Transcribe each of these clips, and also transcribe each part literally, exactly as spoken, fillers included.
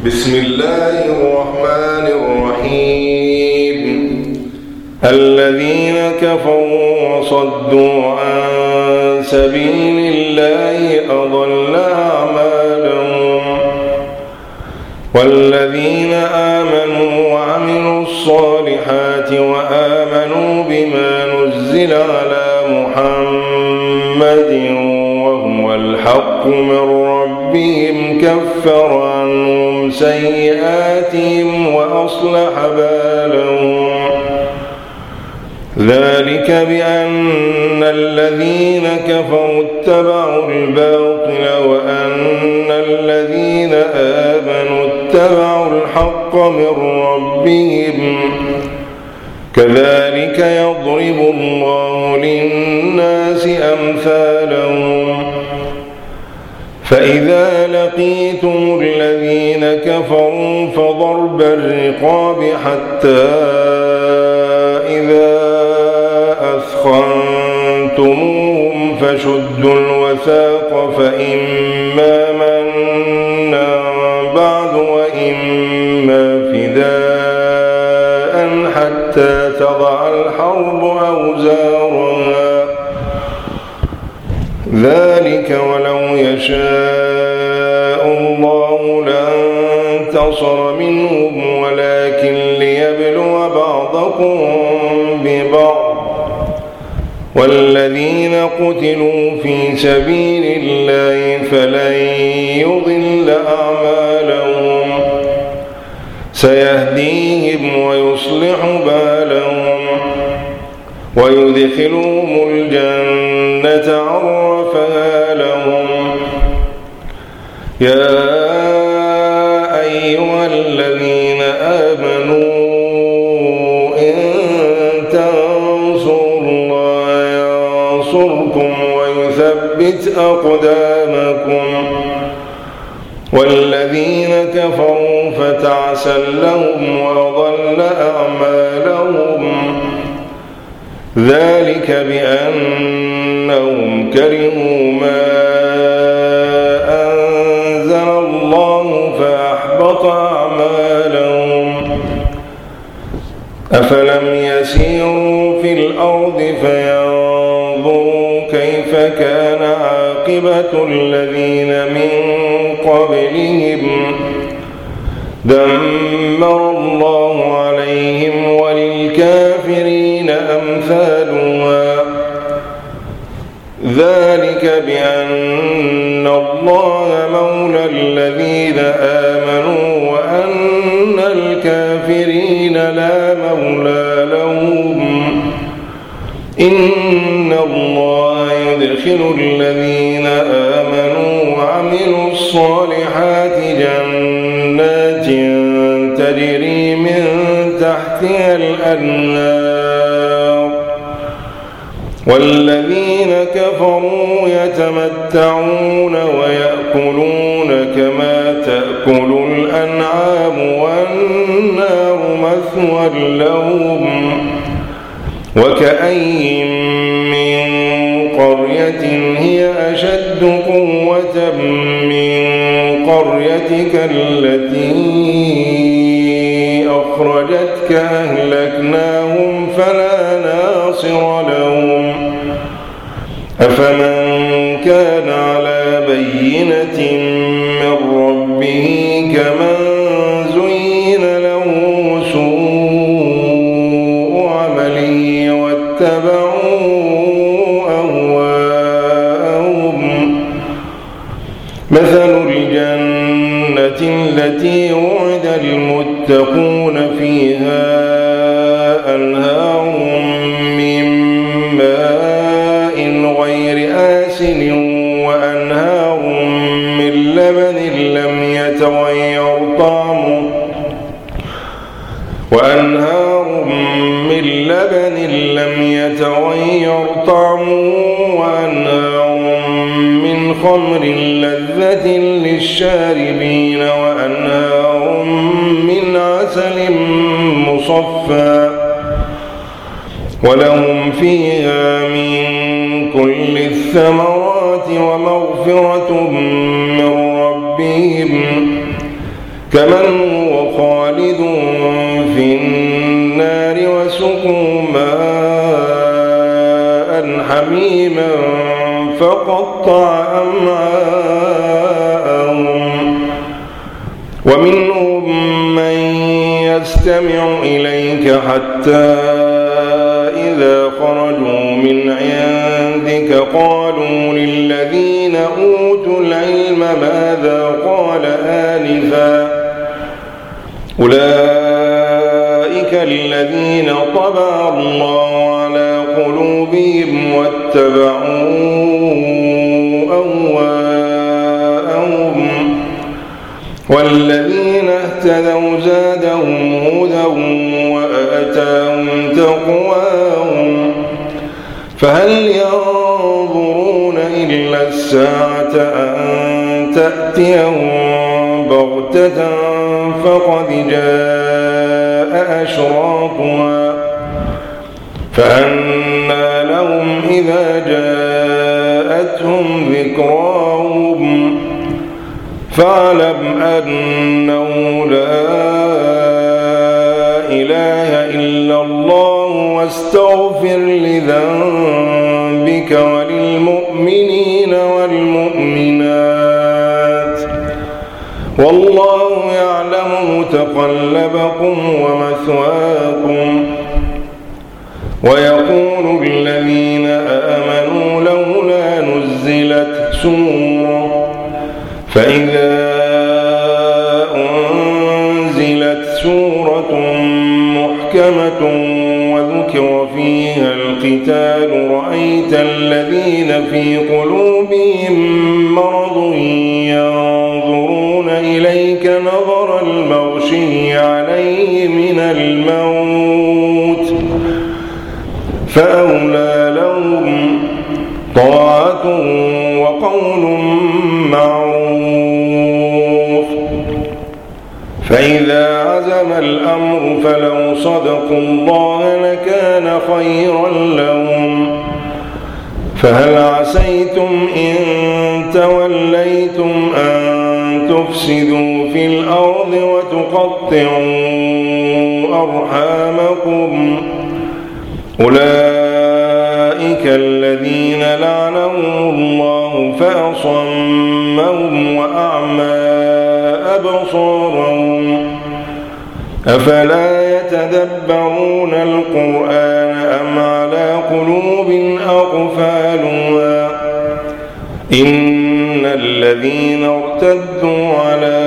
بسم الله الرحمن الرحيم. الذين كفروا وصدوا عن سبيل الله أضل أعمالهم، والذين آمنوا وعملوا الصالحات وآمنوا بما نزل على محمد وهو الحق من ربهم كفر عنهم سيئاتهم وأصلح بالهم. ذلك بأن الذين كفروا اتبعوا الباطل وأن الذين آمنوا اتبعوا الحق من ربهم. كذلك يضرب الله للناس أمثالهم. فإذا لقيتم الذين كفروا فضرب الرقاب حتى إذا أثخنتموهم فشدوا الوثاق فإما منا بعد وإما فداء حتى تضع الحرب أوزارها. ذلك ولو يشاء الله لانتصر منهم ولكن ليبلو بعضكم ببعض. والذين قتلوا في سبيل الله فلن يضل أعمالهم. سيهديهم ويصلح بالهم ويدخلهم الجنة عرفها لهم. يا أيها الذين آمنوا إن تنصروا الله ينصركم ويثبت أقدامكم. والذين كفروا فتعسا لهم وأضل أعمالهم. ذلك بأنهم كرهوا ما أنزل الله فأحبط أعمالهم. أفلم يسيروا في الأرض فينظروا كيف كان عاقبة الذين من قبلهم. دمر الله عليهم وللكافرين أمثالها. ذلك بأن الله مولى الذين آمنوا وأن الكافرين لا مولى لهم. إن الله يدخل الذين آمنوا وعملوا الصالحات جنات تجري من تحتها الأنهار. والذين كفروا يتمتعون ويأكلون كما تأكل الأنعام والنار مثوى لهم. وكأي من قرية هي أشد قوة من قريتك التي أخرجتك أهلكناهم فلا ناصر لهم. أفمن كان على بينة من ربه كمن زين له سوء عمله واتبعوا أهواءهم. مثل الجنة التي وعد المتقون فيها أنهار من ماء غير آسن وأنهار من لبن لم يتغير طعمه وأنهار من لبن لم يتغير طعمه وأنهار من خمر لذة للشاربين وأنهار من عسل مصفى ولهم فيها من كل الثمرات ومغفرة من ربهم كمن هو خالد في النار وسقوا ماء حميما فقطع أمعاءهم ومنهم من يستمع إليك حتى إذا خرجوا من عندك قالوا للذين أوتوا العلم ماذا قال آنفا أولئك الذين طبع الله على قلوبهم واتبعوا أهواءهم والذين اهتدوا زادهم هدى وآتاهم تقواهم فهل ينظرون إلا الساعة أن تأتيهم بغتة فقد جاء أشراطها فأنى لهم إذا جاءتهم ذكراهم فاعلم أنه لا إله إلا الله واستغفر لذنبك وللمؤمنين والمؤمنات والله يعلم متقلبكم ومثواكم ويقول الذين آمنوا لولا نزلت سورة فإذا أنزلت سورة محكمة وذكر فيها القتال رأيت الذين في قلوبهم مرض ينظرون إليك نظر المغشي عليه من الموت فأولى لهم طاعة وقول معروف فإذا عزم الأمر فلو صدقوا الله لكان خيرا لهم فهل عسيتم إن توليتم أن تفسدوا في الأرض وتقطعوا أرحامكم أولئك الذين لعنهم الله فأصمهم وأعمى أبصارهم أفلا يتدبرون القرآن أم على قلوب أقفالها إن الذين ارتدوا على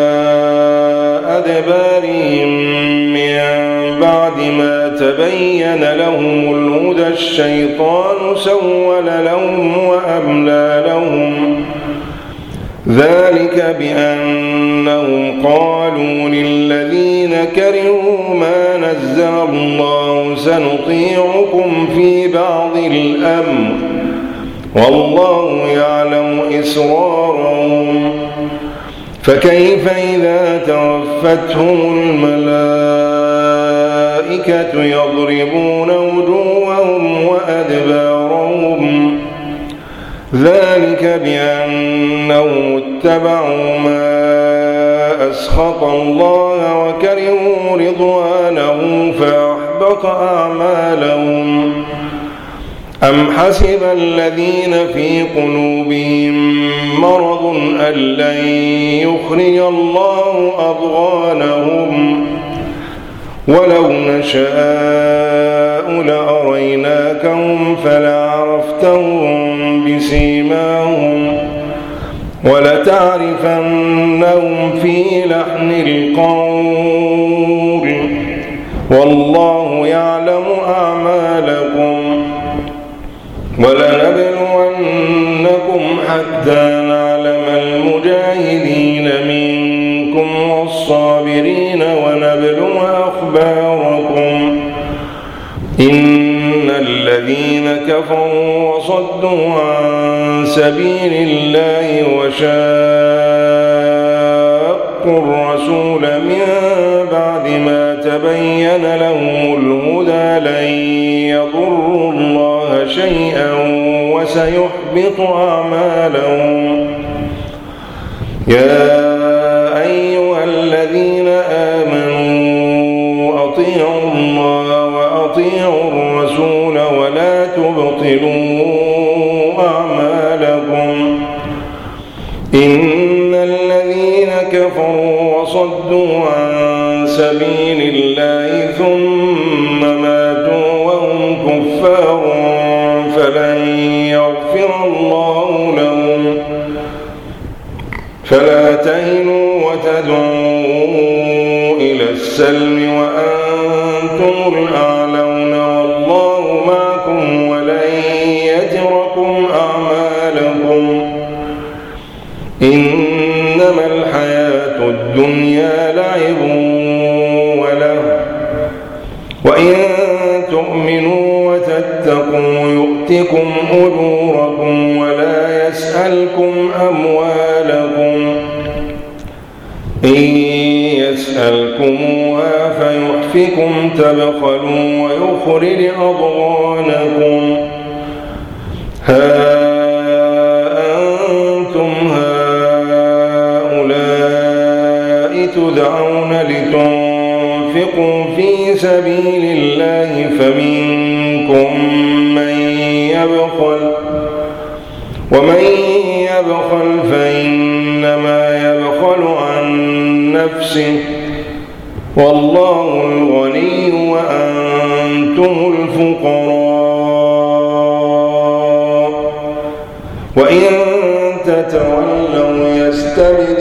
أدبارهم من بعد ما تبين لهم الهدى الشيطان سول لهم وأملى لهم ذلك بأنهم قالوا للذين كرهوا ما نزل الله سنطيعكم في بعض الأمر والله يعلم إسرارهم فكيف إذا توفتهم الملائكة يضربون وجوههم وأدبارهم ذلك بأنهم اتبعوا ما أسخط الله وكرهوا رضوانه فأحبط أعمالهم أم حسب الذين في قلوبهم مرض أن لن يخرج الله أضغانهم ولو نشاء لأريناكهم فلعرفتهم بسيماهم ولتعرفنهم في لحن القول والله يعلم أعمالكم ولنبلونكم حتى نعلم المجاهدين منكم والصابرين ونبلو أخباركم إن الذين كفروا وصدوا عن سبيل الله وشاقوا الرسول من بعد ما تبين لهم الهدى لن يضروا الله شيئا وسيحبط أعمالهم يا أيها الذين الذين آمنوا أطيعوا الله وأطيعوا الرسول ولا تبطلوا أعمالكم إن الذين كفروا وصدوا عن سبيل الله ثم ماتوا وهم كفار فلن يغفر الله لهم فلا تهنوا وتدعوا إلى السلم وأنتم الأعلون والله معكم ولن يتركم أعمالكم إنما الحياة الدنيا لعب وله وإن تؤمنوا وتتقوا يؤتكم أجوركم ولا يسألكم أموالكم إن يسألكموها فيحفكم تبخلوا ويخرج أضغانكم ها أنتم هؤلاء تدعون لتنفقوا في سبيل الله فمنكم من يبخل ومن يبخل فإنما يبخل عن نفسه والله الغني وأنتم الفقراء وإن تتولوا يستبدل